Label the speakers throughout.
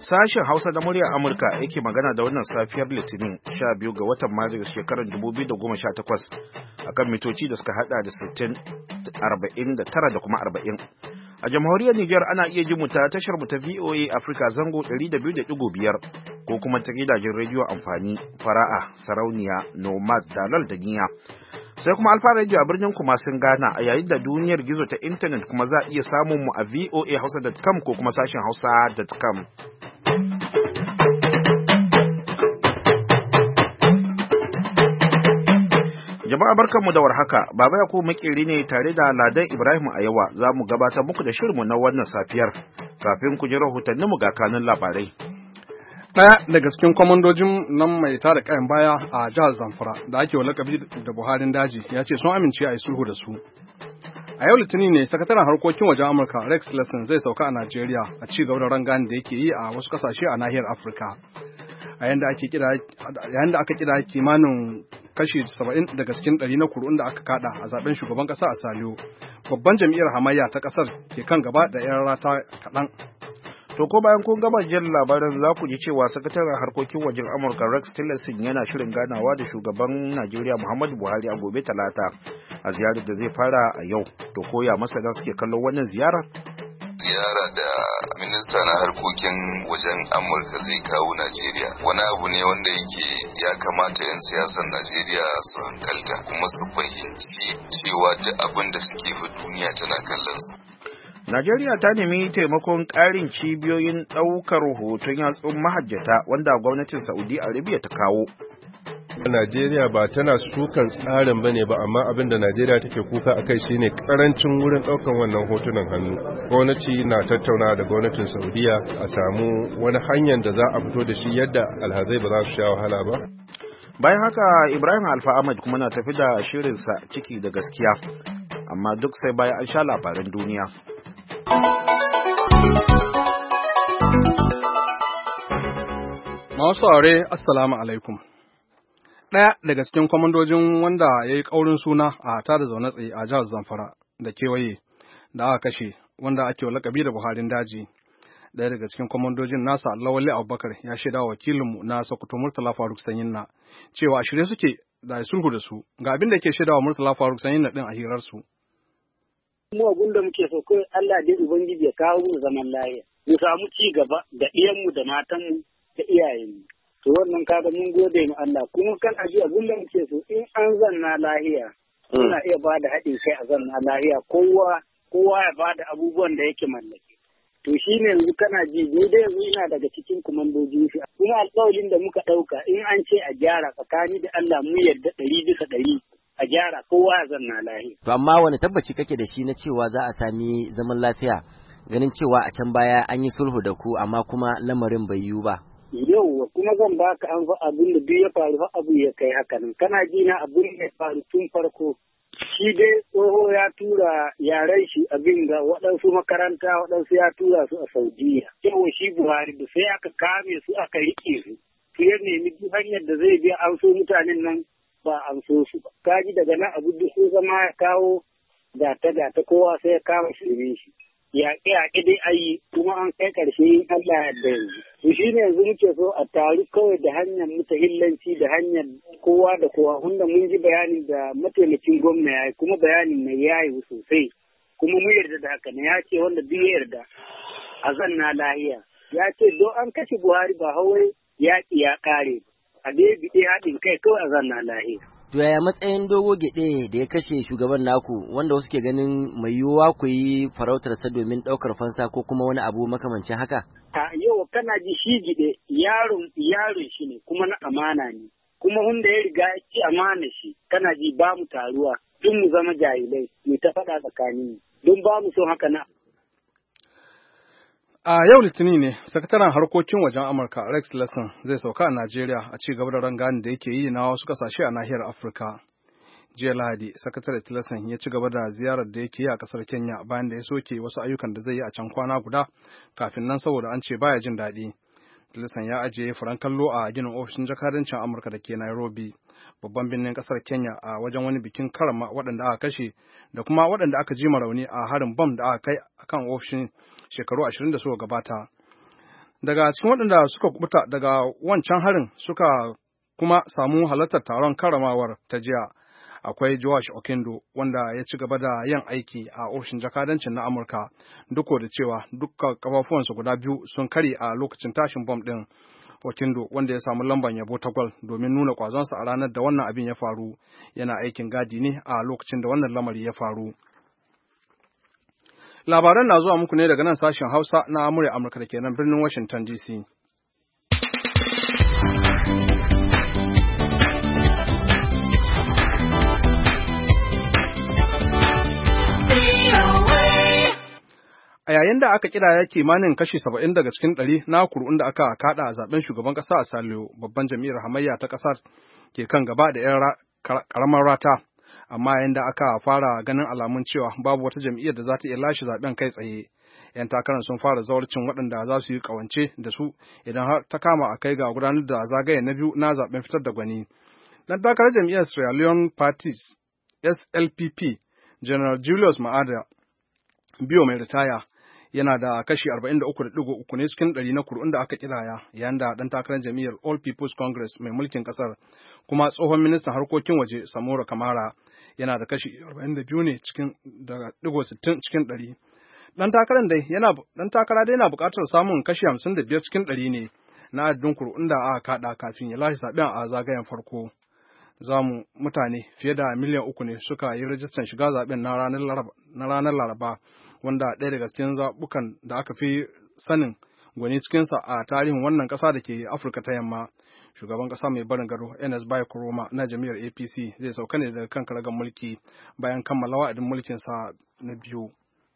Speaker 1: Sashen Hausa na muryar Amurka yake magana da wannan safiyar Litinin 12 ga watan Maris shekarar 2018 akan mitoci da suka hada da 60, 49 da kuma 40. A jamhuriyar Nijar ana iya ji mu ta tashar mu ta VOA Africa zango 200.5 ko kuma ta gidajen rediyo amfani Fara'a, Sarauniya, Nomad, Dalal da Niya. Sai kuma Alfa Radio a birnin Kumasin Ghana a yayin da duniyar gizo ta intanet kuma za a iya samun mu a voahausa.com ko kuma sashen hausa.com. Jama'a barkanmu da warhaka, Baba Yakubu makeri ne tare da Ladan Ibrahim a yawa za mu gabatar muku da shirinmu na wannan safiyar kafin ku ji rahotanninmu ga kanun labarai.
Speaker 2: Ɗaya daga cikin kwamandojin nan mai tada kayan baya a jihar Zamfara da ake lakabi da Buharin daji ya ce sun amince a yi sulhu da su. A yau Litinin ne sakataren harkokin wajen Amurka Rex Tillerson zai sauka a Najeriya a ci gaba da rangani da yake yi a wasu kasashe a nahiyar Afirka. A yayin da aka kira kimanin kashi 70 daga cikin 100 na kuri'un da aka kada a zaben shugaban kasa a Saliyo, babban jam'iyyar hamayya ta kasar ke kan gaba da 'yan rata kaɗan.
Speaker 1: To ko bayan kun gama jin labaran za ku ji cewa sakataren harkokin wajen Amurka Rex Tillerson yana shirin ganawa da shugaban Najeriya Muhammadu Buhari a gobe Talata a ziyarar da zai fara a yau. To koya masana suke kallon wannan ziyara?
Speaker 3: Ziyara da minista na harkokin wajen Amurka zai kawo Najeriya wani abu ne wanda yake ya kamata 'yan siyasar Najeriya su hankalta kuma su fahimci cewa duk abin da suke fi duniya tana kallon su.
Speaker 1: Najeriya ta nemi taimakon ƙarin cibiyoyin ɗaukar hoton yatsun mahajjata wanda gwamnatin Saudi Arabia ta kawo.
Speaker 4: Najeriya ba tana sukan tsarin bane ba, amma abin da Najeriya take kuka akai shine karancin wurin ɗaukan wannan hotunan hannu. Gwamnati na tattauna da gwamnatin Saudiya a samu wani hanyar da za a fito da shi yadda alhazai ba za su sha wahala ba.
Speaker 1: Bayan haka Ibrahim Alfa Ahmad kuma na tafi da shirinsa ciki da gaskiya, amma duk sai bayan an sha labaran duniya.
Speaker 2: Masu aure, Assalamu alaikum. Ɗaya daga cikin kwamandojin wanda ya yi ƙaurin suna a tada zaune tsaye a jihar Zamfara da kewaye da aka kashe wanda ake lakabi da Buharin daji. Ɗaya daga cikin kwamandojin nasa Lawali Abubakar ya shaida wa wakilinmu na Sokoto Murtala Faruk Sanyinna cewa a shirye suke da sulhu da su. Ga abin da ke shaida wa Murtala Faruk Sanyinna ɗin a hirarsu.
Speaker 5: Mu abin da muke so kai Allah dai Ubangiji ya kawo mu zaman lafiya. Mu samu ci gaba da ɗiyanmu da matanmu da iyayenmu. To wannan kaga mun gode mu Allah kuma kan aji abin da muke so in an zanna lahiya muna iya ba da haɗin kai a zanna lahiya kowa ya ba da abubuwan da yake mallake. To shi ne yanzu kana ji ni dai yanzu ina daga cikin kumandojin shi kuma alƙawarin da muka ɗauka in an ce a gyara tsakani da Allah mu yarda 100% a gyara kowa ya zanna lahiya.
Speaker 6: To amma wani tabbaci kake da shi na cewa za a sami zaman lafiya ganin cewa a can baya an yi sulhu da ku amma kuma lamarin bai yiwu ba.
Speaker 5: Yau kuma zan baka an fa abin da duk ya faru fa abu ya kai haka nan kana ji na abin da ya faru tun farko shi dai tsoho ya tura yaren shi abin ga waɗansu makaranta waɗansu ya tura su a Saudiya yau shi Buhari da sai aka kame su aka riƙe su ya nemi duk hanyar da zai biya an so mutanen nan ba an so su ba kaji daga nan abu da su zama ya kawo gata kowa sai ya kama shirme shi yaƙe dai ayi kuma an kai ƙarshe in Allah ya yarda yanzu. To shi ne yanzu muke so a taru kawai da hanyar mutahillanci da hanyar kowa da kowa wanda mun ji bayanin da mataimakin gwamna ya yi kuma bayanin mai yayi sosai kuma mun yarda da haka ne ya ce wanda duk ya yarda a zanna lahiya ya ce don an kashe Buhari ba hawai yaƙi ya ƙare a dai biɗe haɗin kai kawai a zanna lahiya.
Speaker 6: To yaya matsayin Dogo Gede da ya kashe shugaban naku wanda wasu ke ganin mai yiwuwa ku yi farautarsa domin ɗaukar fansa ko kuma wani abu makamancin haka?
Speaker 5: A yau kana ji shi Gede yaron shi ne kuma na amana ne kuma wanda ya riga ya ci amana shi kana ji ba mu taruwa duk mu zama jahilai mu ta faɗa tsakanin don ba mu son haka na.
Speaker 2: A yau Litinin ne, sakataren harkokin wajen Amurka Rex Tillerson zai sauka a Najeriya a ci gaba da rangani da yake yi na wasu kasashe a nahiyar Afirka. Jiya Lahadi, sakataren Tillerson ya ci gaba da ziyarar da yake yi a kasar Kenya bayan da ya soke wasu ayyukan da zai yi a can kwana guda kafin nan saboda an ce baya jin daɗi. Tillerson ya ajiye furen kallo a ginin ofishin jakadancin Amurka da ke Nairobi, babban birnin kasar Kenya a wajen wani bikin karama waɗanda aka kashe da kuma waɗanda aka ji rauni a harin bam da aka kai akan ofishin shekaru 20 da suka gabata. Daga cikin waɗanda suka kubuta daga wancan harin suka kuma samu halartar taron karamawar ta jiya akwai Josh Okindo wanda ya ci gaba da yin aiki a ofishin jakadancin na Amurka duk da cewa dukkan kafafuwansa guda biyu sun kare a lokacin tashin bom ɗin. Okindo wanda ya samu lambar yabo ta gwal domin nuna kwazonsa a ranar da wannan abin ya faru yana aikin gadi ne a lokacin da wannan lamari ya faru. Labaran na zuwa muku ne daga nan sashen Hausa na Amurka da ke nan birnin Washington DC. A yayin da aka kira kimanin kashi 70 daga cikin 100 na kuri'un da aka kada a zaben shugaban kasa a Saliyo, babban jam'iyyar hamayya ta kasar ke kan gaba da 'yan karamar rata, amma yayin da aka fara ganin alamun cewa babu wata jam'iyyar da za ta iya lashe zaben kai tsaye, 'yan takarar sun fara zawarcin waɗanda za su yi kawance da su idan har ta kama a kai ga gudanar da zagaye na biyu na zaben fitar da gwani. Dan takarar jam'iyyar Sierra Leone Parties SLPP, General Julius Maada Bio mai ritaya, yana da kashi 43.3 ne cikin 100 na kuri'un da aka kiraya, yayin da ɗan takarar jam'iyyar All People's Congress mai mulkin ƙasar kuma tsohon ministan harkokin waje Samora Kamara yana da kashi 42 ne cikin 60 cikin 100. Ɗan takara dai yana buƙatar samun kashi 55 cikin 100 ne na adadin kuri'un da aka kaɗa kafin ya lashe zaɓen a zagayen farko. Mutane fiye da miliyan 3 ne suka yi rajistan shiga zaɓen na ranar Laraba, wanda ɗaya daga cikin zaɓukan da aka fi sanin gwani cikinsa a tarihin wannan ƙasa da ke Afirka ta Yamma. Shugaban ƙasa mai barin gado Ernest Bai Koroma na jam'iyyar APC zai sauka ne daga kan karagar mulki bayan kammala wa'adin mulkinsa na biyu.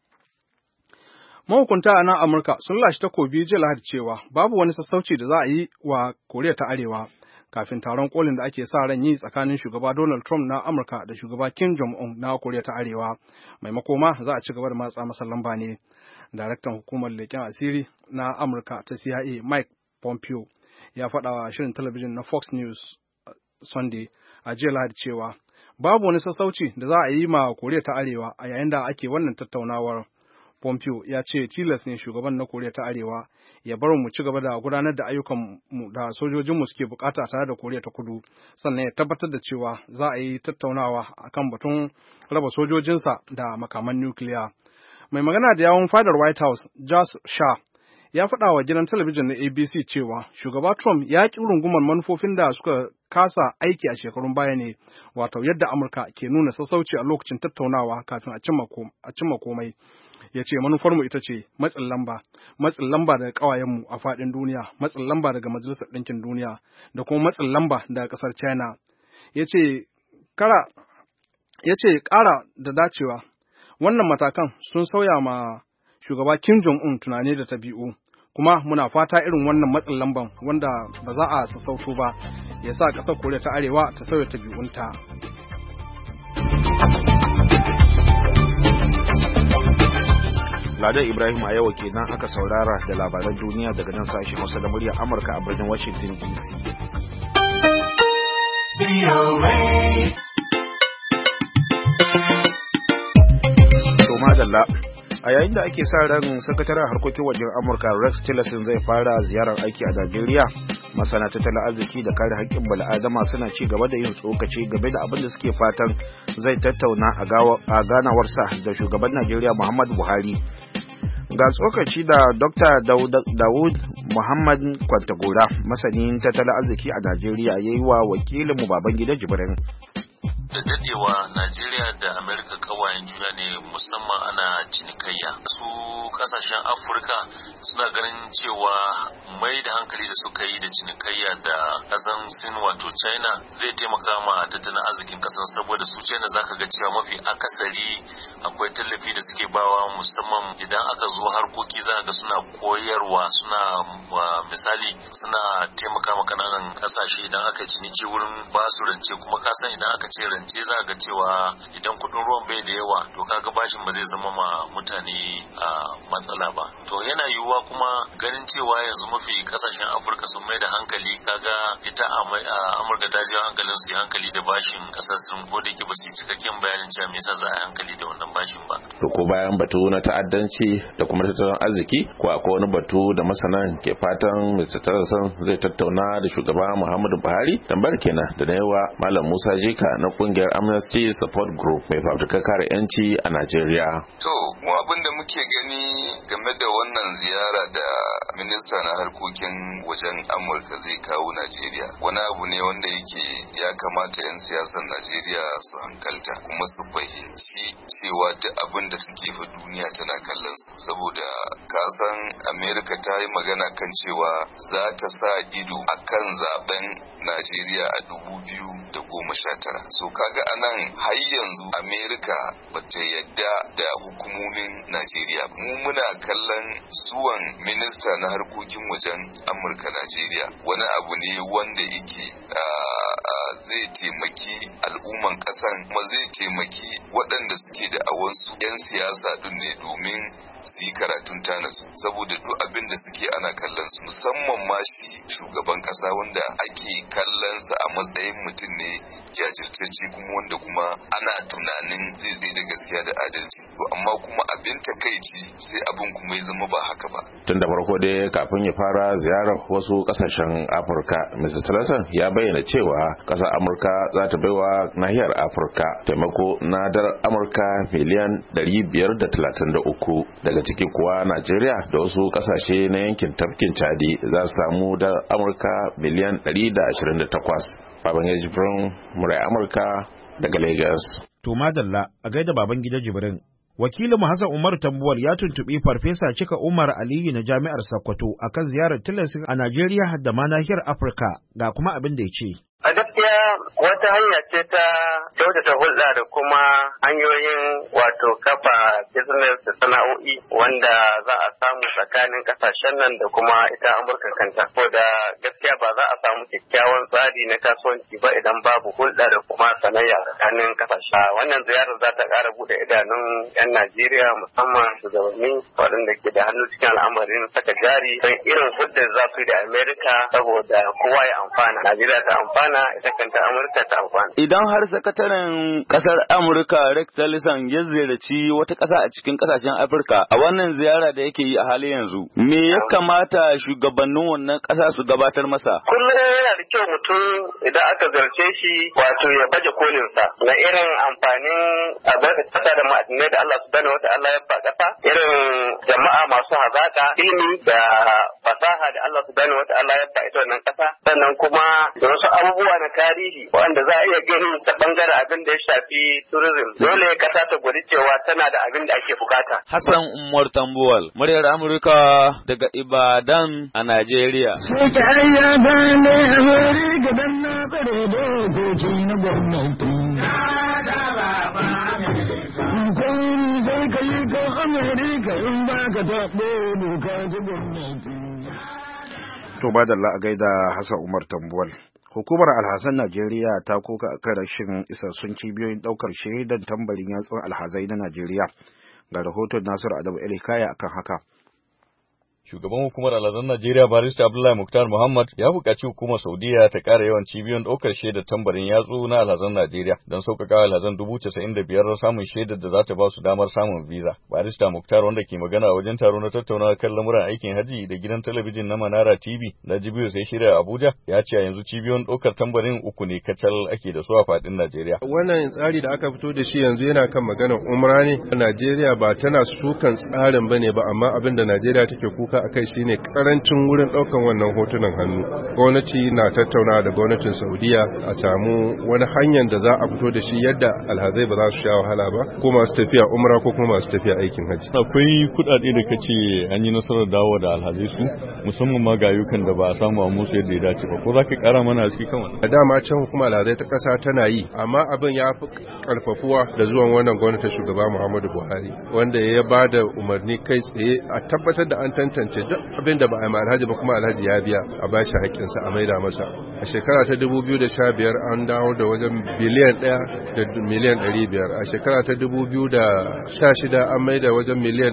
Speaker 2: Mahukunta a nan Amurka sun lashe takobi jiya Lahadi cewa babu wani sassauci da za a yi wa Koriya ta Arewa kafin taron kolin da ake sa ran yi tsakanin shugaba Donald Trump na Amurka da shugaba Kim Jong-un na Koriya ta Arewa. Maimako ma za a ci gaba da matsa masa lamba ne. Daraktan hukumar leƙen asiri na Amurka ta CIA Mike Pompeo ya faɗa wa shirin talabijin na Fox News Sunday a jiya Lahadi cewa babu wani sassauci da za a yi ma Koriya ta Arewa a yayin da ake wannan tattaunawar. Pompeo ya ce tilas ne shugaban na Koriya ta Arewa ya bar mu ci gaba da gudanar da ayyukan mu da sojojinmu suke bukata tare da Koriya ta Kudu, sannan ya tabbatar da cewa za a yi tattaunawa akan batun raba sojojinsa da makaman nukiliya. Mai magana da yawun fadar White House, Josh Shah, ya faɗa wa gidan talabijin na ABC cewa shugaba Trump ya ƙi rungumar manufofin da suka kasa aiki a shekarun baya ne, wato yadda Amurka ke nuna sassauci a lokacin tattaunawa kafin a cimma komai. Ya ce manufarmu ita ce matsin lamba daga ƙawayenmu a faɗin duniya, matsin lamba daga Majalisar Ɗinkin Duniya da kuma matsin lamba daga ƙasar China. Ya ce ƙara da dacewa, wannan matakan sun sauya ma shugaba Kim Jong-un tunani da tabi'u, kuma muna fata irin wannan matsin lamban wanda ba za a sassauto ba ya sa ƙasar Koriya ta Arewa ta sauya tabi'unta.
Speaker 1: Ladan Ibrahim a yau kenan aka saurara da labaran duniya daga nan sashen Hausa da muryar Amurka a birnin Washington DC. To madalla, a yayin da ake sa ran sakataren harkokin wajen Amurka Rex Tillerson zai fara ziyarar aiki a Najeriya, masana tattalin arziki da kare haƙƙin bala'adama suna ci gaba da yin tsokaci game da abin da suke fatan zai tattauna a ganawarsa da shugaban Najeriya Muhammadu Buhari. Ga tsokaci da Dr. Dawud Muhammad Kwantagora, masanin tattalin arziki a Najeriya, ya yi wa wakilinmu Babangida Jibrin.
Speaker 7: Da dadewa Najeriya da Amerika kawayen juna ne, musamman ana cinikayya. Su kasashen Afirka suna ganin cewa mai da hankali da suka yi da cinikayya da kasan Sin wato China zai taimaka ma tattalin arzikin kasan, saboda su China zaka ga cewa mafi akasari akwai tallafi da suke bawa, musamman idan aka zo harkoki za ga suna koyarwa, suna misali suna taimaka ma kananan kasashe idan aka ciniki wurin basu rance, kuma kasan idan aka ce rance za ga cewa idan kudin ruwan bai da yawa to kaga bashin ba zai zama ma mutane matsala ba. To yana yiwuwa kuma ganin cewa yanzu mafi kasashen Afirka sun mai da hankali, kaga ita Amurka ta ji hankalin su yi hankali da bashin kasar sun, ko da yake ba su yi cikakken bayanin cewa me yasa za a yi hankali da wannan bashin ba.
Speaker 8: To ko bayan batu na ta'addanci da kuma tattalin arziki, ko akwai wani batu da masanan ke fatan Mr. Tillerson zai tattauna da shugaba Muhammadu Buhari? Tambayar kenan da na yawa Malam Musa Jika na kungiyar Amnesty Support Group mai fafutukar kare 'yanci a Najeriya.
Speaker 3: To mu abin da muke gani game da wannan ziyara da minista na harkokin wajen Amurka zai kawo Najeriya, wani abu ne wanda yake ya kamata 'yan siyasar Najeriya su hankalta kuma su fahimci cewa duk abin da suke fa duniya tana kallon su, saboda kasan Amerika ta yi magana kan cewa za ta sa ido akan zaben Najeriya a 2019. So kaga anan har yanzu Amerika bata yadda da hukumomin Najeriya. Mu muna kallon zuwan minista na harkokin wajen Amurka Najeriya wani abu ne wanda yake zai taimaki al'umman kasan, kuma zai taimaki waɗanda suke da awansu 'yan siyasa din ne, domin su yi karatun tanasu, saboda duk abin da suke ana kallon su, musamman ma shi shugaban kasa wanda ake kallon sa a matsayin mutum ne jajirtacce, kuma wanda kuma ana tunanin zai zai da gaskiya da adalci. To amma kuma abin takaici sai abin kuma ya zama ba haka ba.
Speaker 8: Tun da farko dai kafin ya fara ziyarar wasu kasashen Afirka, Mr. Tillerson ya bayyana cewa kasar Amurka za ta baiwa nahiyar Afirka taimako na dalar Amurka miliyan 533. Daga ciki kuwa Najeriya da wasu kasashe na yankin tafkin Chadi za su samu da Amurka miliyan 128. Babangida Jibrin, murai Amurka daga Lagos.
Speaker 1: To madalla, a gaida Babangida Jibrin. Wakilin Hassan Umar Tambuwal ya tuntuɓi Farfesa Cika Umar Aliyu na Jami'ar Sokoto akan ziyarar Tillerson a Najeriya da ma nahiyar Afirka, ga kuma abin da ya ce.
Speaker 9: A gaskiya wata hanya ce ta kyautata hulɗa da kuma hanyoyin wato kafa business da sana'o'i wanda za a samu tsakanin kasashen nan da kuma ita Amurka kanta. Ko da gaskiya ba za a samu kyakkyawan tsari na kasuwanci ba idan babu hulɗa da kuma sanayya tsakanin kasashe. Wannan ziyarar za ta ƙara buɗe idanun 'yan Najeriya musamman shugabanni waɗanda ke da hannu cikin al'amarin saka jari don irin hulɗar za su yi da Amerika saboda kowa ya amfana. Najeriya ta amfana, ita kanta Amurka ta amfana.
Speaker 10: Idan har sakataren kasar Amurka Rex Tillerson ya ziyarci wata ƙasa a cikin ƙasashen Afirka a wannan ziyara da yake yi a halin yanzu, me ya kamata shugabannin wannan ƙasa su gabatar masa?
Speaker 9: Kullum yana da kyau mutum idan aka ziyarce shi wato ya baje kolinsa na irin amfanin albarkar ƙasa da ma'adinai da Allah subhanahu wata'ala ya ba ƙasa, irin jama'a masu hazaƙa, ilimi da fasaha da Allah subhanahu wata'ala ya ba ita wannan ƙasa, sannan kuma da wasu abubuwa na tarihi wanda za a iya gani ta bangaren abin da ya shafi tourism. Dole kasa ta gwada cewa tana da abin da ake bukata.
Speaker 10: Hassan Umar Tambuwal, muryar Amurka daga Ibadan a Najeriya.
Speaker 1: To badalla a gaida Hassan Umar Tambuwal. Hukumar Alhazan Najeriya ta koka akan rashin isassun cibiyoyin ɗaukar shaidan tambarin yatsun alhazai na Najeriya. Ga rahoton Nasiru Adamu Elikaya akan haka.
Speaker 11: Shugaban hukumar alhazan Najeriya Barista Abdullahi Muktar Muhammad ya buƙaci hukumar Saudiya ta ƙara yawan cibiyoyin ɗaukar shaidar tambarin yatsu na alhazan Najeriya don sauƙaƙa alhazan 95,000 samun shaidar da za ta ba su damar samun visa. Barista Muktar, wanda ke magana a wajen taro na tattaunawa kan lamuran aikin haji da gidan talabijin na Manara TV na Jibiyu sai shirya Abuja, ya ce a yanzu cibiyoyin ɗaukar tambarin 3 ne kacal ake da su a faɗin Najeriya.
Speaker 4: Wannan tsari da aka fito da shi yanzu yana kan maganar umra ne. Najeriya ba tana sukan tsarin bane ba, amma abin da Najeriya take kuka akai shine karancin wurin daukan wannan hotunan hannu. Gwamnati na tattauna da gwamnatin Saudiya a samu wani hanyar da za a fito da shi yadda alhazai ba za su sha wahala ba, ko masu tafiya umra ko kuma masu tafiya aikin haji.
Speaker 11: Akwai kuɗaɗe da kace an yi nasarar dawo da alhazai su, musamman ma ga ayyukan da ba a samu a musu yadda ya dace ba, ko za ka ƙara mana a kan wannan?
Speaker 4: A dama can hukumar alhazai ta ƙasa tana yi, amma abin ya fi ƙarfafuwa da zuwan wannan gwamnatin shugaba Muhammadu Buhari, wanda ya ba da umarni kai tsaye a tabbatar da an tantance duk abin da ba a yi alhaji ba kuma alhaji ya biya a bashi haƙƙinsa a maida masa. a shekara ta 2015 an dawo da wajen biliyan 1 da miliyan 500, a shekara ta 2016 an maida wajen miliyan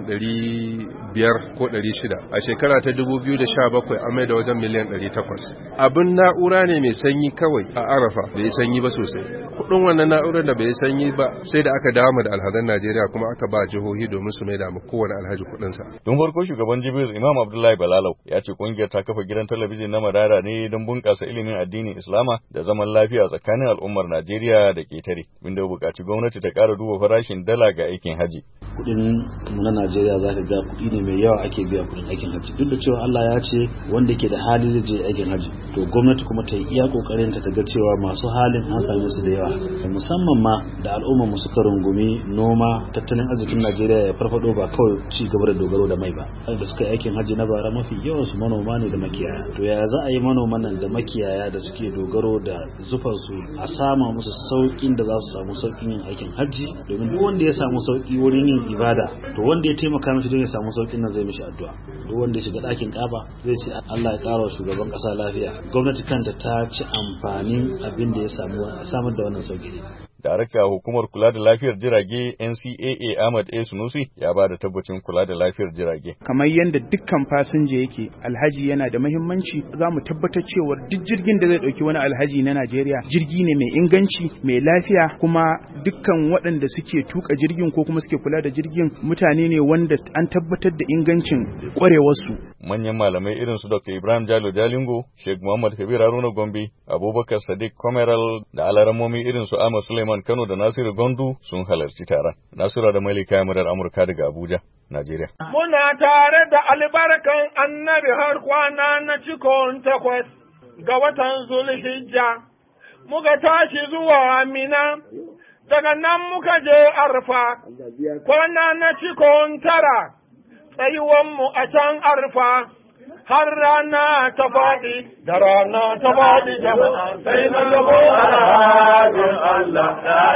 Speaker 4: 500 ko 600, a shekara ta 2017 an maida wajen miliyan 800. Abin na'ura ne mai sanyi kawai a Arafa bai sanyi ba sosai. Kudin wannan na'urar da bai sanyi ba sai da aka dawo da alhazan Najeriya kuma aka ba jihohi domin su maida mu kowane alhaji kudinsa.
Speaker 11: Tun farko shugaban Jibril Imam Abdullahi Balalau ya ce kungiyar ta kafa gidan talabijin na Madara ne don bunƙasa ilimin addinin Islama da zaman lafiya tsakanin al'ummar Najeriya da ketare, inda ya buƙaci gwamnati ta ƙara duba farashin dala ga aikin haji.
Speaker 12: Kuɗin mu na Najeriya za ka ga kuɗi ne mai yawa ake biya kuɗin aikin haji, duk da cewa Allah ya ce wanda ke da hali zai je aikin haji, to gwamnati kuma ta yi iya kokarin ta ga cewa masu halin an same su da yawa, musamman ma da al'ummar mu suka rungumi noma, tattalin arzikin Najeriya ya farfado ba kawai ci gaba da dogaro da mai ba. Da suka yi aikin haji na bara mafi yawan su manoma ne da makiyaya, to ya za a yi manoman nan da makiyaya da suke dogaro da zufansu a sama musu sauƙin da za su samu sauƙin yin aikin haji, domin duk wanda ya samu sauƙi wurin yin ibada, to wanda ya taimaka mishi don ya samu sauƙin nan zai mishi addu'a. Duk wanda ya shiga ɗakin Kaaba zai ce Allah ya ƙara wa shugaban ƙasa lafiya. Gwamnati kanta ta ci amfanin abin da ya samar da wannan sauƙi.
Speaker 11: Darakta hukumar kula da lafiyar jirage NCAA Ahmad A. Sunusi ya ba da tabbacin kula da lafiyar jirage.
Speaker 13: Kamar yadda dukkan fasinja yake, alhaji yana da muhimmanci, za mu tabbatar cewa duk jirgin da zai ɗauki wani alhaji na Najeriya jirgi ne mai inganci, mai lafiya, kuma dukkan waɗanda suke tuka jirgin ko kuma suke kula da jirgin mutane ne wanda an tabbatar da ingancin ƙwarewarsu.
Speaker 11: Manyan malamai irin su Dr. Ibrahim Jalo Jalingo, Sheikh Muhammad Kabir Haruna Gombe, Abubakar Sadiq Komeral da alaramomi irin su Ahmad Suleiman Kano da Nasiru Gondu sun halarci taron. Nasiru da Malika murar Amurka daga Abuja, Najeriya.
Speaker 14: Muna tare da albarkan annabi har kwana na cikon 8 ga watan Zulhijja. Muka tashi zuwa Mina, daga nan muka je Arfa, kwana na cikon 9, tsayuwanmu a can Arfa. Har rana ta faɗi, da rana ta faɗi jama'a sai na gabo alhajin Allah la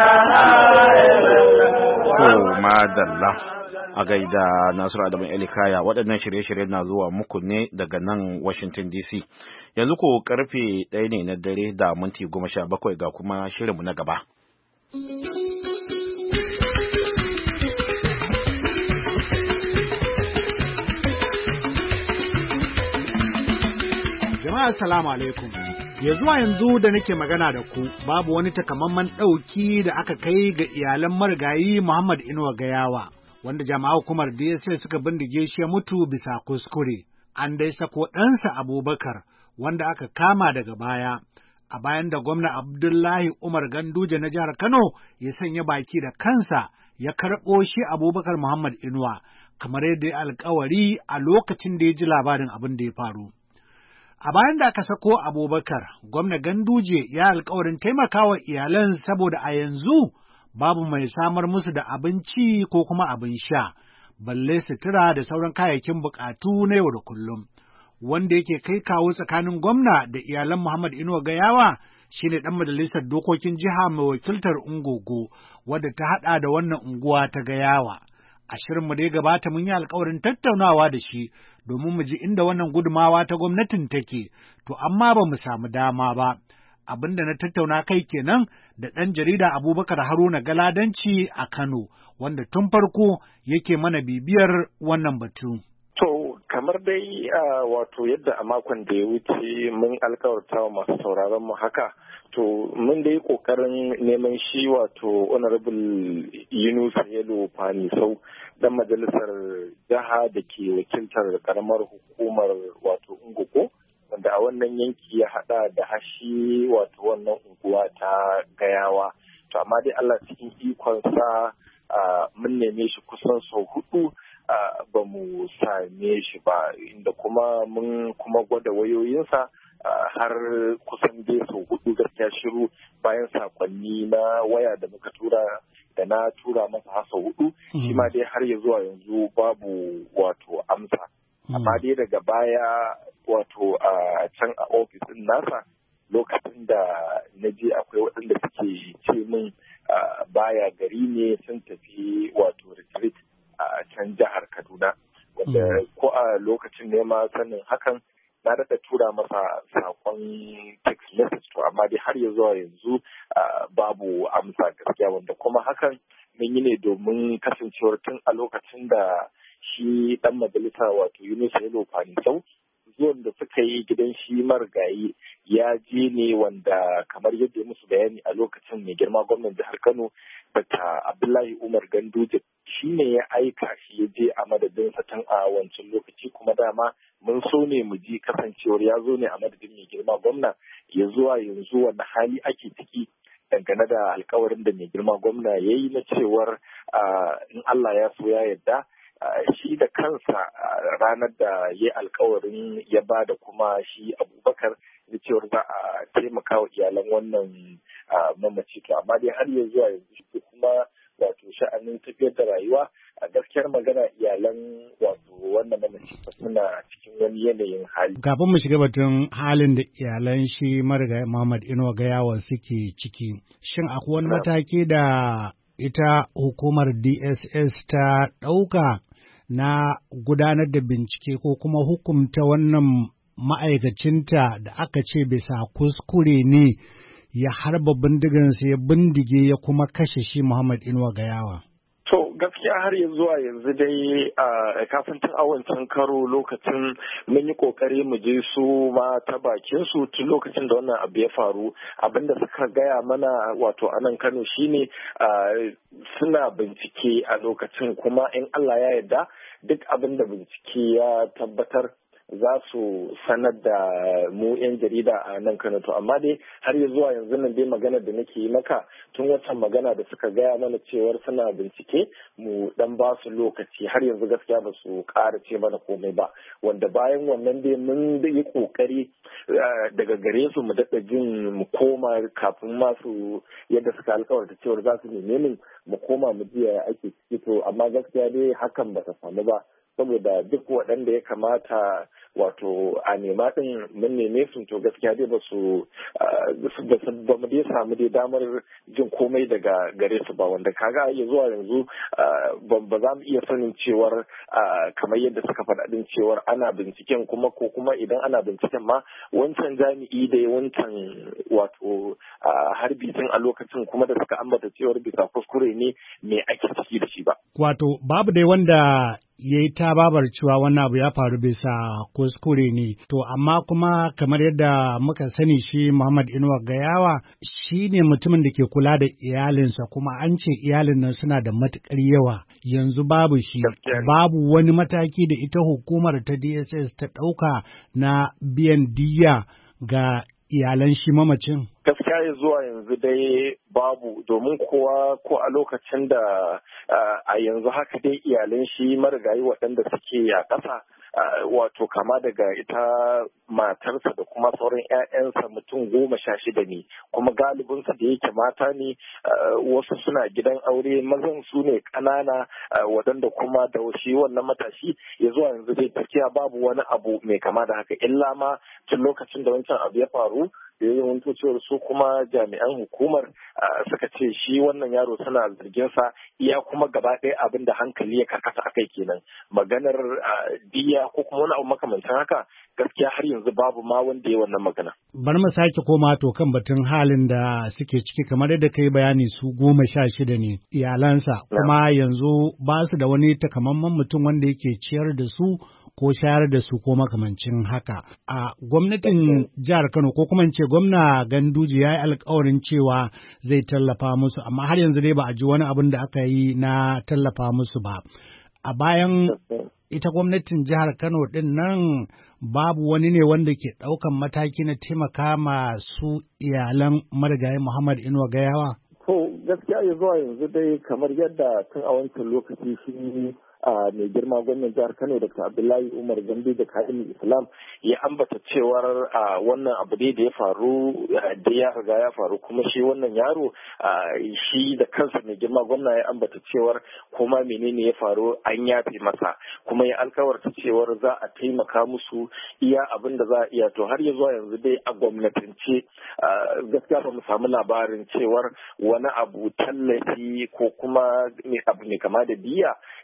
Speaker 14: ilaha illallah.
Speaker 1: To madalla a gaida Nasiru Adamu Elikaya, waɗannan shirye-shirye na zuwa muku ne daga nan Washington DC. Yanzu ko karfe 1 ne na dare da minti 17 ga kuma shirinmu na gaba.
Speaker 15: Jama'a assalamu alaikum. Ya zuwa yanzu da nake magana da ku babu wani takamaiman ɗauki da aka kai ga iyalan marigayi Muhammad Inuwa Gayawa, wanda jama'a hukumar DSS suka bindige shi ya mutu bisa kuskure. An dai sako ɗansa Abubakar wanda aka kama daga baya, a bayan da gwamna Abdullahi Umar Ganduje na jihar Kano ya sanya baki da kansa ya karɓo shi Abubakar Muhammad Inuwa, kamar yadda ya alkawari a lokacin da ya ji labarin abin da ya faru. A bayan da aka sako Abubakar, gwamna Ganduje ya alkawarin taimakawa iyalan saboda a yanzu babu mai samar musu da abinci ko kuma abin sha, balle sutura da sauran kayayyakin bukatu na yau da kullum. Wanda yake kai kawo tsakanin gwamna da iyalan Muhammad Inuwa Gayawa shine ɗan majalisar dokokin jiha mai wakiltar Ungogo, wadda ta haɗa da wannan unguwa ta Gayawa. A shirinmu da ya gabata mun yi alkawarin tattaunawa da shi domin mu ji inda wannan gudumawa ta gwamnatin take, to amma ba mu samu dama ba. Abin da na tattauna kai kenan da ɗan jarida Abubakar Haruna Galadanci a Kano, wanda tun farko yake mana bibiyar wannan batu.
Speaker 16: To, kamar dai wato yadda a makon da ya wuce mun alkawarta wa masu sauraron mu haka, to mun dai kokarin neman shi wato Honorable Yunus Yelo Fanisau, dan majalisar jiha da ke wakiltar karamar hukumar wato Ungogo, wanda a wannan yanki ya hada da hashi wato wannan unguwa ta Gayawa. To amma dai Allah cikin ikonsa mun neme shi kusan sau 4 ba mu same shi ba, inda kuma mun kuma gwada wayoyinsa har kusan dai sau 4 gaskiya shiru, bayan sakonni na waya da muka tura da na tura masa har sau 4 shi ma dai har ya zuwa yanzu babu wato amsa. Amma dai daga baya wato a can a ofisin nasa, lokacin da na je akwai waɗanda suke ce min baya gari ne, sun tafi wato retreat a can jihar Kaduna, wanda ko a lokacin ne ma sanin hakan na daɗa tura masa sakon text message to amma dai har zuwa yanzu babu amsa gaskiya, wanda kuma hakan mun yi ne domin kasancewar tun a lokacin da shi dan majalisa wato Yunus Yelo Fanisau zuwan da suka yi gidan shi marigayi ya je ne wanda kamar yadda ya musu bayani a lokacin mai girma gwamnan jihar Kano Dr. Abdullahi Umar Ganduje shi ne ya aika shi ya je a madadinsa tun a wancan lokaci, kuma dama mun so ne mu ji kasancewar ya zo ne a madadin mai girma gwamna ya zuwa yanzu wanda hali ake ciki dangane da alkawarin da mai girma gwamna ya yi na cewar in Allah ya so ya yarda shi da kansa ranar da ya alkawarin ya ba da kuma shi Abubakar da cewar za a taimaka wa iyalan wannan mamaci to amma dai har yanzu zuwa yanzu kuma wato sha'anin tafiyar da rayuwa a gaskiyar magana iyalan wato wannan mamaci suna cikin wani yanayin hali.
Speaker 15: Kafin mu shiga batun halin da iyalan shi marigayi Muhammad Inuwa Gayawa suke ciki, shin akwai wani mataki da ita hukumar DSS ta ɗauka na gudanar da bincike ko kuma hukumta wannan ma'aikacinta da aka ce bisa kuskure ne ya harba bindigansa ya bindige ya kuma kashe shi Muhammad Inuwa Gayawa?
Speaker 16: To gaskiya har yanzu zuwa yanzu dai kafin tun a wancan karo lokacin mun yi kokari mu je su ma ta bakin su tun lokacin da wannan abu ya faru, abinda suka gaya mana wato a nan Kano shine suna bincike a lokacin, kuma in Allah ya yarda duk abin da bincike ya tabbatar za su sanar da mu 'yan jarida a nan Kano. To amma dai har ya zuwa yanzu nan dai magana da nake yi maka tun wata magana da suka gaya mana cewar suna bincike mu dan ba su lokaci, har yanzu gaskiya ba su ƙara ce mana komai ba, wanda bayan wannan dai mun yi kokari daga gare su mu daɗa jin mu koma kafin masu yadda suka alkawarta cewar za su neme mu koma mu ji ake ciki, to amma gaskiya dai hakan ba ta samu ba, saboda duk waɗanda ya kamata wato a nema ɗin mun neme su, to gaskiya dai ba mu dai samu dai damar jin komai daga gare su ba, wanda kaga ya zuwa yanzu ba za mu iya sanin cewar kamar yadda suka faɗa ɗin cewar ana binciken kuma ko kuma idan ana binciken ma wancan jami'i da wancan wato harbi tun a lokacin kuma da suka ambata cewar bisa kuskure ne me ake ciki da shi ba.
Speaker 15: Wato babu dai wanda ya yi ta babar cewa wannan abu ya faru bisa kuskure ne. To, amma kuma kamar yadda muka sani shi Muhammad Inuwa Gayawa shi ne mutumin da ke kula da iyalinsa, kuma an ce iyalin nan suna da matuƙar yawa. Yanzu babu shi, babu wani mataki da ita hukumar ta DSS ta ɗauka na biyan diyya ga iyalan shi mamacin?
Speaker 16: Gaskiya ya zuwa yanzu dai babu, domin kowa ko a lokacin da a yanzu haka dai iyalan shi marigayi waɗanda suke a ƙasa wato kama daga ita matarsa da kuma sauran 'ya'yansa mutum 16 ne, kuma galibinsu da yake mata ne, wasu suna gidan aure, mazan su ne ƙanana waɗanda kuma da shi wannan matashi ya zuwa yanzu dai gaskiya babu wani abu mai kama da haka, illa ma tun lokacin da wancan abu ya faru da ya yi cewar su kuma jami'an hukumar suka ce shi wannan yaro suna zargin sa iya kuma gaba ɗaya abin da hankali ya karkata akai kenan, maganar diya ko kuma wani abu makamancin haka gaskiya har yanzu babu ma wanda ya wannan magana.
Speaker 15: Bari mu sake koma to kan batun halin da suke ciki, kamar yadda kai bayani su 16 ne iyalansa, kuma yanzu ba su da wani takamaiman mutum wanda yake ciyar da su ko shayar da su ko makamancin haka. A gwamnatin jihar Kano ko kuma ce gwamna Ganduje ya yi alkawarin cewa zai tallafa musu, amma har yanzu dai ba a ji wani abin da aka yi na tallafa musu ba. A bayan ita gwamnatin jihar Kano din nan babu wani ne wanda ke ɗaukan mataki na taimaka masu iyalan marigayi Muhammad Inuwa Gayawa?
Speaker 16: To gaskiya ya zuwa yanzu dai kamar yadda tun a wancan lokaci shi mai girma gwamnan jihar Kano Dr. Abdullahi Umar Ganduje da Ka'imul Islam ya ambata cewar wannan abu dai da ya faru da ya riga ya faru, kuma shi wannan yaro shi da kansa mai girma gwamna ya ambata cewar kuma menene ya faru an yafe masa, kuma ya alkawarta cewar za a taimaka musu iya abin da za a iya. To har ya zuwa yanzu dai a gwamnatance gaskiya ba mu samu labarin cewar wani abu tallafi ko kuma abu mai kama da biya daga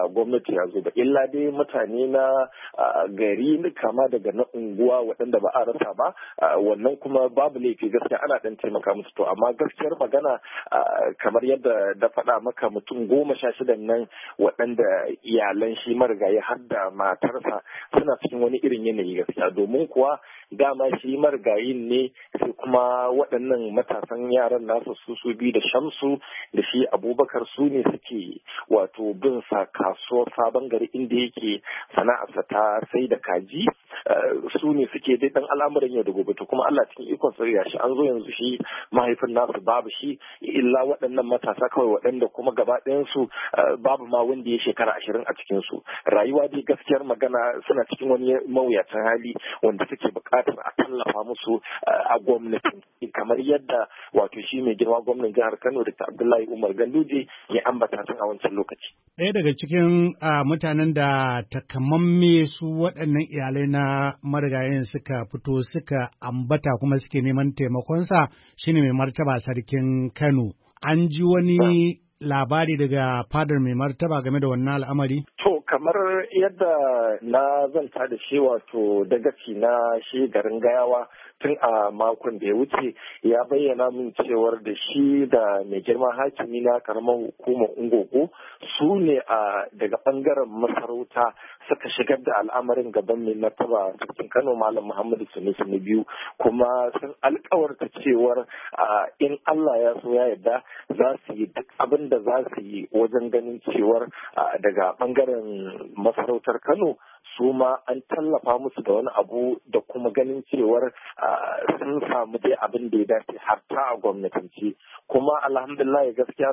Speaker 16: gwamnati ya zo ba, illa dai mutane na gari kama daga na unguwa waɗanda ba a rasa ba, wannan kuma babu laifi gaskiya ana ɗan taimaka musu. To amma gaskiyar magana kamar yadda da faɗa maka mutum 16 nan waɗanda iyalan shi marigayi har da matarsa suna cikin wani irin yanayi gaskiya, domin kuwa dama shi marigayin ne sai kuma waɗannan matasan yaran nasu su biyu da Shamsu da shi Abubakar su ne suke wato bin sa kasuwar Sabon Gari inda yake sana'arsa ta sai da kaji, su ne suke dai dan al'amuran yau da gobe. To kuma Allah cikin ikon sa ya shi an zo yanzu shi mahaifin nasu babu shi, illa waɗannan matasa kawai waɗanda kuma gaba ɗayan su babu ma wanda ya shekara 20 a cikin su. Rayuwa dai gaskiyar magana suna cikin wani mawuyacin hali wanda suke buƙatar a tallafa musu a gwamnatin, kamar yadda wato shi mai girma gwamnan jihar Kano da Abdullahi Umar Ganduje ya ambata tun a wancan lokaci.
Speaker 15: Ɗaya daga cikin mutanen da takamamme su waɗannan iyalai na marigayen suka fito suka ambata kuma suke neman taimakonsa shine mai martaba sarkin Kano. An ji wani labari daga fadar mai martaba game da wannan al'amari?
Speaker 16: To kamar yadda na zanta da shi wato dagaci na shi garin Gayawa tun a makon da ya wuce ya bayyana min cewar da shi da mai girma hakimi na karamar hukumar Ungogo su ne daga bangaren masarauta suka shigar da al'amarin gaban mai martaba sarkin Kano Malam Muhammadu Sanusi na biyu, kuma sun alkawarta cewar in Allah ya so ya yarda za su yi duk abin da za su yi wajen ganin cewar daga bangaren masarautar Kano su ma an tallafa musu da wani abu da kuma ganin cewar sun samu dai abin da ya dace har ta a gwamnatanci. Kuma alhamdulillah gaskiya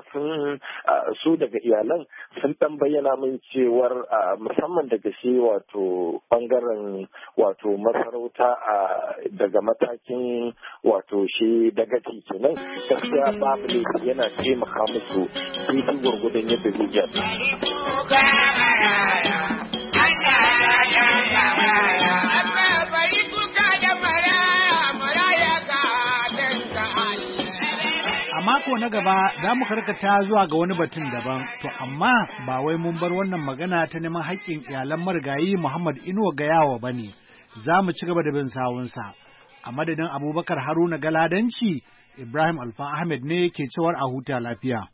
Speaker 16: su daga iyalan sun dan bayyana min cewar musamman daga shi wato bangaren wato masarauta daga matakin wato shi dagaci kenan gaskiya babu ne yana taimaka musu daidai gwargwadon yadda zai iya.
Speaker 15: A mako na gaba za mu karkata zuwa ga wani batun daban, to amma ba wai mun bar wannan magana ta neman haƙƙin iyalan marigayi Muhammad Inuwa Gayawa ba ne, za mu ci gaba da bin sawunsa. A madadin Abubakar Haruna Galadanci, Ibrahim Alfa Ahmed ne ke cewar a huta lafiya.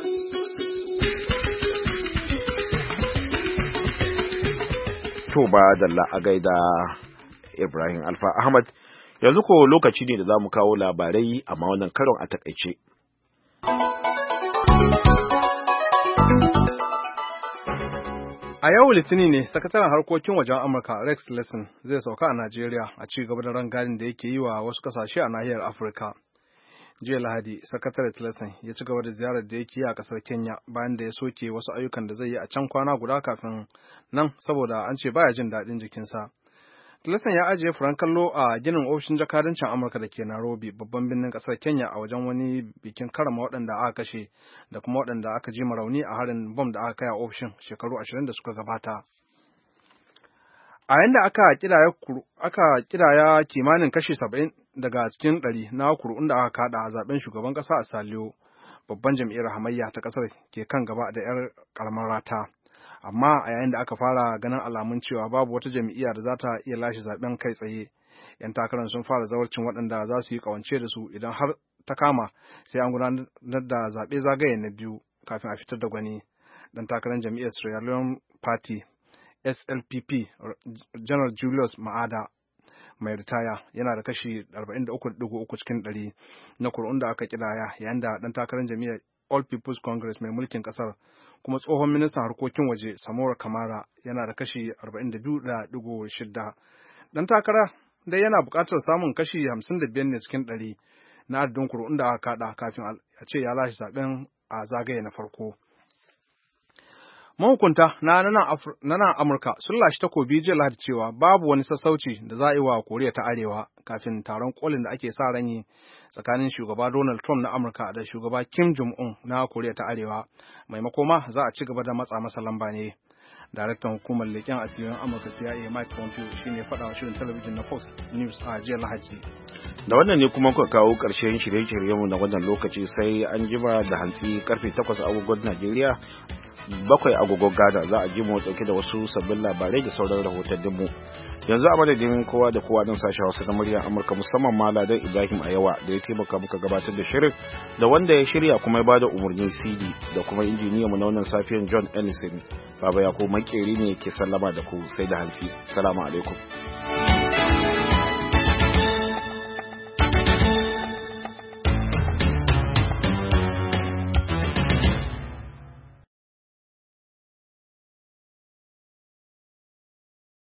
Speaker 1: To ba dalla a gaida Ibrahim Alfa Ahmad, yanzu ko lokaci ne da za mu kawo labarai amma wannan karon a takaice.
Speaker 2: A yau Litinin ne sakataren harkokin wajen Amurka Rex Tillerson zai sauka a Najeriya a ci gaba da rangadin da yake yi wa wasu kasashe a nahiyar Afirka. Jiya Lahadi, sakatare Tillerson ya ci gaba da ziyarar da yake yi a kasar Kenya bayan da ya soke wasu ayyukan da zai yi a can kwana guda kafin nan saboda an ce baya jin daɗin jikinsa. Tillerson ya ajiye furen kallo a ginin ofishin jakadancin Amurka da ke Nairobi, babban birnin kasar Kenya, a wajen wani bikin karama waɗanda aka kashe da kuma waɗanda aka ji rauni a harin bom da aka kai a ofishin shekaru 20 da suka gabata. A yanda aka kidaya kimanin kashi 70 daga cikin 100 na kuri'un da aka kada a zaben shugaban ƙasa a Saliyo, babban jam'iyyar hamayya ta ƙasar ke kan gaba da 'yar ƙaramar rata. Amma a yayin da aka fara ganin alamun cewa babu wata jam'iyya da za ta iya lashe zaben kai tsaye, 'yan takarar sun fara zawarcin waɗanda za su yi ƙawance da su idan har ta kama sai an gudanar da zaɓe zagaye na biyu kafin a fitar da gwani. Ɗan takarar jam'iyyar Sierra Leone Party SLPP Janar Julius Maada mai ritaya yana da kashi 43.3 cikin 100 na kuri'un da aka kidaya, yayin da ɗan takarar jam'iyyar All People's Congress mai mulkin ƙasar kuma tsohon ministan harkokin waje Samora Kamara yana da kashi 42.6. Ɗan takara dai yana buƙatar samun kashi 55 ne cikin 100 na adadin kuri'un da aka kada kafin a ce ya lashe zaben a zagaye na farko. Mahukunta na nan Amurka sun lashe takobi jiya Lahadi cewa babu wani sassauci da za a yi wa Koriya ta Arewa kafin taron kolin da ake sa ran yi tsakanin shugaba Donald Trump na Amurka da shugaba Kim Jong-un na Koriya ta Arewa. Maimako ma za a ci gaba da matsa masa lamba ne. Daraktan hukumar leƙen asirin Amurka CIA Mike Pompeo shine faɗa wa shirin talabijin na Fox News a jiya Lahadi.
Speaker 1: Da wannan ne kuma kuka kawo ƙarshen shirye-shiryenmu na wannan lokaci, sai an jima da hantsi karfe 8 agogon Najeriya 7 agogon Ghana za a ji mu dauke da wasu sabbin labarai da sauran rahotannin mu. Yanzu a madadin kowa da kowa din sashen Hausa na muryar Amurka musamman ma Ladan Ibrahim Ayawa da ya taimaka muka gabatar da shirin da wanda ya shirya kuma ya bada umarnin CD da kuma injiniyan mu na wannan safiyar John Ellison. Baba Yakubu Makeri ne ke sallama da ku sai da hantsi. Assalamu alaikum.